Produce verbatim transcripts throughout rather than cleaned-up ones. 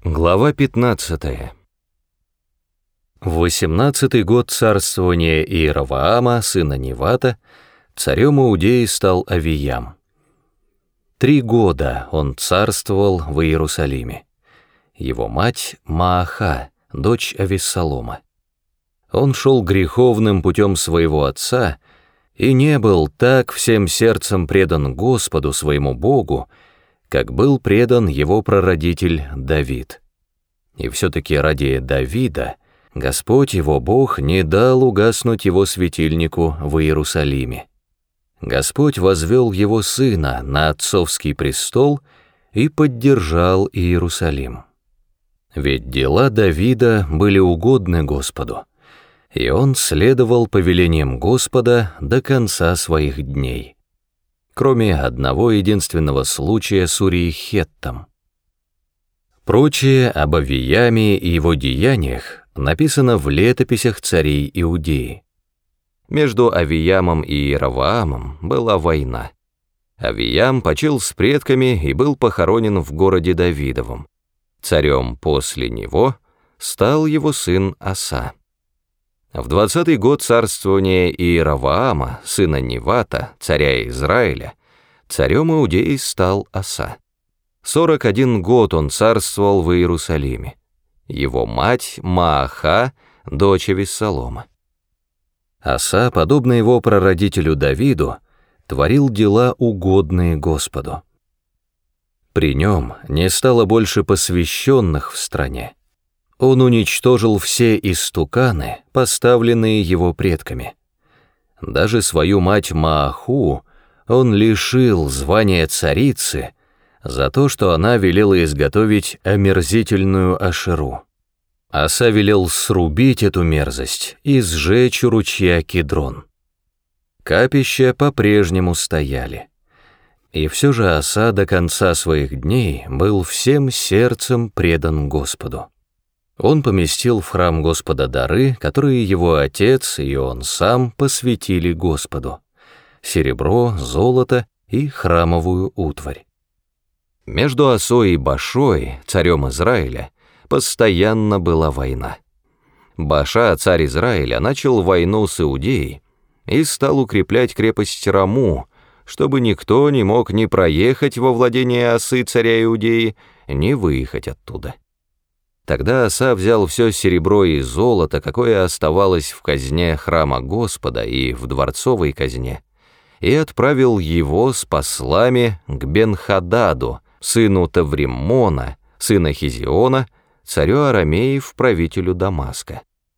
Глава пятнадцатая. В восемнадцатый год царствования Иеровоама, сына Невата, царем Иудеи стал Авиям. Три года он царствовал в Иерусалиме. Его мать Мааха, дочь Авессалома. Он шел греховным путем своего отца и не был так всем сердцем предан Господу своему Богу, как был предан его прародитель Давид. И все-таки ради Давида Господь его Бог не дал угаснуть его светильнику в Иерусалиме. Господь возвел его сына на отцовский престол и поддержал Иерусалим. Ведь дела Давида были угодны Господу, и он следовал повелениям Господа до конца своих дней, кроме одного единственного случая с Урией Хеттом. Прочее об Авияме и его деяниях написано в летописях царей Иудеи. Между Авиямом и Иеровоамом была война. Авиям почил с предками и был похоронен в городе Давидовом. Царем после него стал его сын Аса. В двадцатый год царствования Иеровоама, сына Невата, царя Израиля, царем Иудеи стал Аса. Сорок один год он царствовал в Иерусалиме. Его мать Мааха, дочь Авессалома. Аса, подобно его прародителю Давиду, творил дела, угодные Господу. При нем не стало больше посвященных в стране. Он уничтожил все истуканы, поставленные его предками. Даже свою мать Мааху он лишил звания царицы за то, что она велела изготовить омерзительную Ашеру. Аса велел срубить эту мерзость и сжечь у ручья Кидрон. Капища по-прежнему стояли. И все же Аса до конца своих дней был всем сердцем предан Господу. Он поместил в храм Господа дары, которые его отец и он сам посвятили Господу: серебро, золото и храмовую утварь. Между Асой и Башой, царем Израиля, постоянно была война. Баша, царь Израиля, начал войну с Иудеей и стал укреплять крепость Раму, чтобы никто не мог ни проехать во владение Асы, царя Иудеи, ни выехать оттуда. Тогда Аса взял все серебро и золото, какое оставалось в казне храма Господа и в дворцовой казне, и отправил его с послами к Бен-Хададу, сыну Тавриммона, сына Хизиона, царю Арамеев, правителю Дамаска.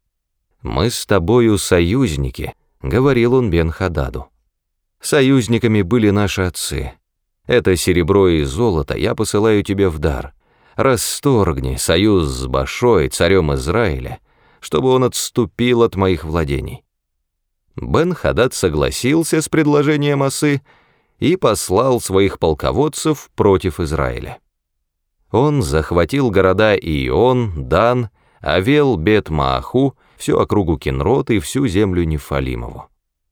«Мы с тобою союзники», — говорил он Бен-Хададу. «Союзниками были наши отцы. Это серебро и золото я посылаю тебе в дар. Расторгни союз с Башой, царем Израиля, чтобы он отступил от моих владений». Бен-Хадад согласился с предложением Асы и послал своих полководцев против Израиля. Он захватил города Ион, Дан, Авел, Бет-Мааху, всю округу Кинрот и всю землю Нефалимову.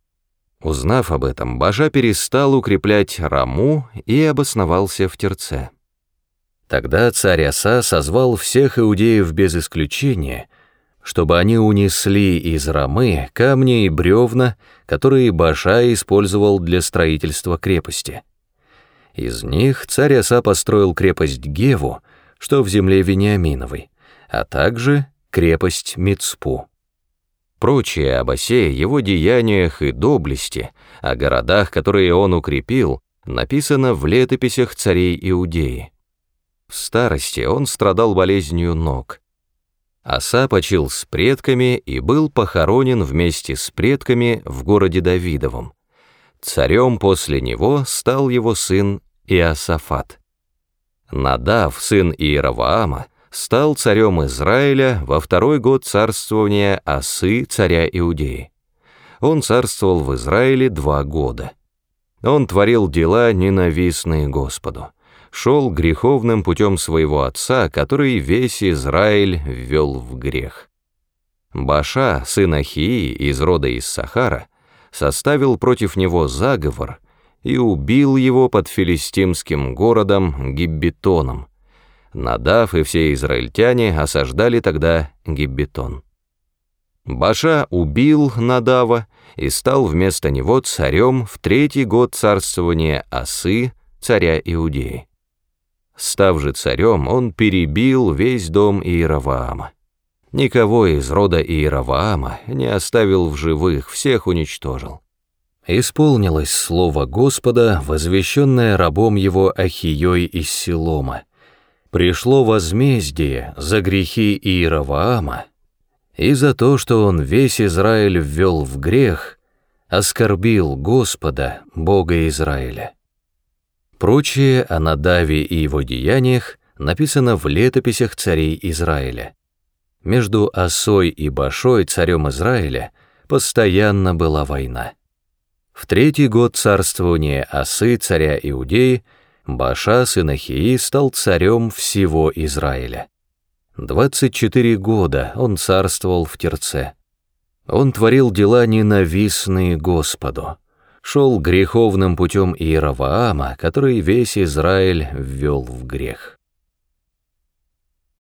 Узнав об этом, Баша перестал укреплять Раму и обосновался в Терце. Тогда царь Аса созвал всех иудеев без исключения, чтобы они унесли из Рамы камни и бревна, которые Баша использовал для строительства крепости. Из них царь Аса построил крепость Геву, что в земле Вениаминовой, а также крепость Мицпу. Прочее об Асе, его деяниях и доблести, о городах, которые он укрепил, написано в летописях царей Иудеи. В старости он страдал болезнью ног. Аса почил с предками и был похоронен вместе с предками в городе Давидовом. Царем после него стал его сын Иосафат. Надав, сын Иеровоама, стал царем Израиля во второй год царствования Асы, царя Иудеи. Он царствовал в Израиле два года. Он творил дела, ненавистные Господу, шел греховным путем своего отца, который весь Израиль ввел в грех. Баша, сын Ахии из рода Иссахара, составил против него заговор и убил его под филистимским городом Гиббетоном, Надав и все израильтяне осаждали тогда Гиббетон. Баша убил Надава и стал вместо него царем в третий год царствования Асы, царя Иудеи. Став же царем, он перебил весь дом Иеровоама. Никого из рода Иеровоама не оставил в живых, всех уничтожил. Исполнилось слово Господа, возвещенное рабом его Ахией из Силома. Пришло возмездие за грехи Иеровоама и за то, что он весь Израиль ввел в грех, оскорбил Господа, Бога Израиля. Прочее о Надаве и его деяниях написано в летописях царей Израиля. Между Асой и Башой, царем Израиля, постоянно была война. В третий год царствования Асы, царя Иудеи, Баша, сын Ахии, стал царем всего Израиля. Двадцать четыре года он царствовал в Тирце. Он творил дела ненавистные Господу, шел греховным путем Иеровоама, который весь Израиль ввел в грех.